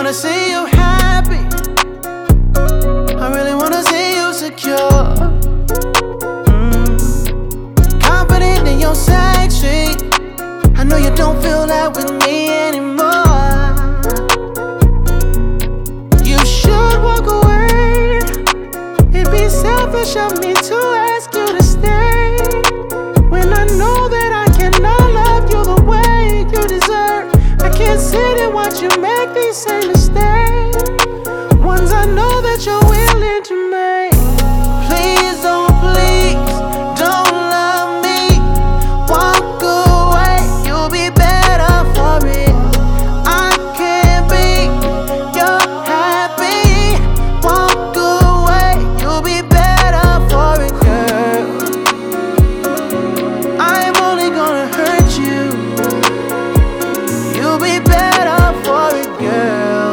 wanna see you happy. I really wanna see you secure. Confident in your sexy. I know you don't feel that with me anymore. You should walk away. It'd be selfish of me to ask you to stay when I know that I cannot love you the way you deserve. I can't sit and watch you make these same mistakes, ones I know that you're willing to make. Please don't love me. Walk away, you'll be better for it. I can't be your happy. Walk away, you'll be better for it, girl. I'm only gonna hurt you. You'll be better for it, girl.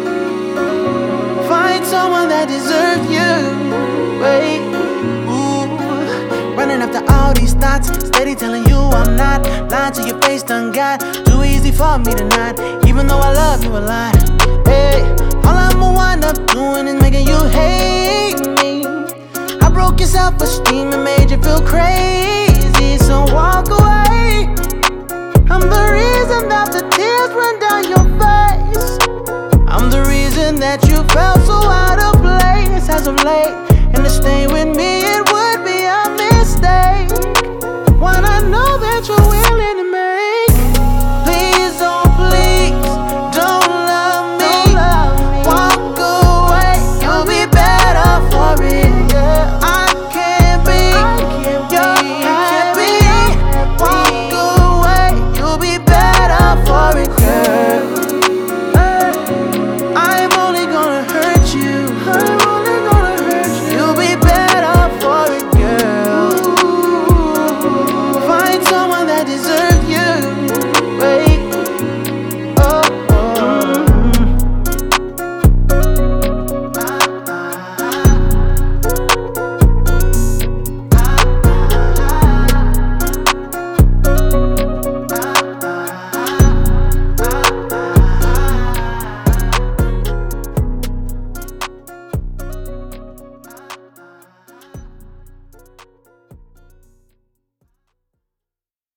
Find someone that deserves you. Wait, ooh, running after all these thoughts, steady telling you I'm not. Lying to your face done got too easy for me to not, even though I love you a lot. Hey, all I'ma wind up doing is making you hate me. I broke your self-esteem and made you feel crazy, so walk away. I'm the reason that the tears run down your face. I'm the reason that you felt so out of place as of late.